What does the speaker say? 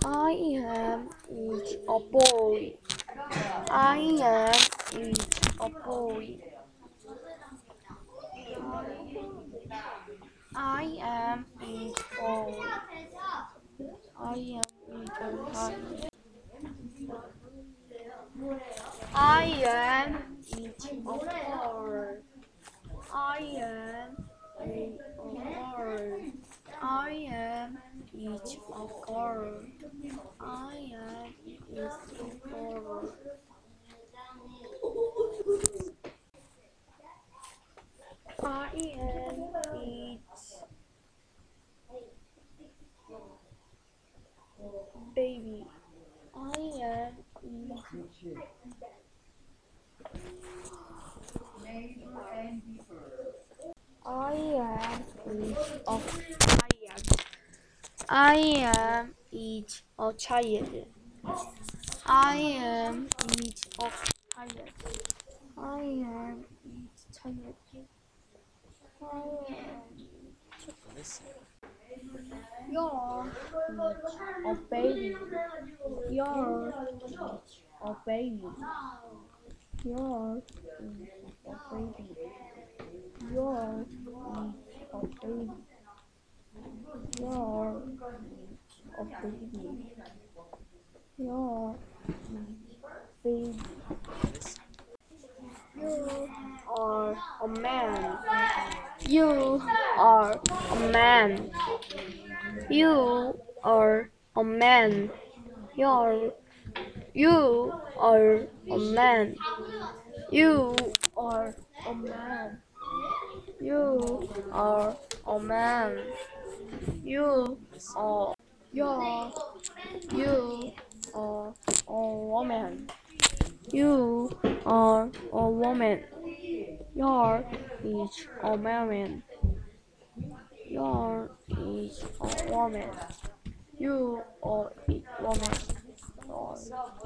I am is a boy. I am is a boy. I am is boy. I am is a boy. I am is a boy. I am a girl. I am is a girl. I am is a girl. I am is baby. I am is I am is a child. I am is a child. I am is a child. I am is child. I am. You're a baby. You're a baby. You're a baby. You're a baby. You're a baby. You're baby. You are a man. You are a man. You are a man. You're you are a man. You are a man. You are a man. You are you're you are a woman. You are a woman. You're is a man. You're is a woman. You are a woman.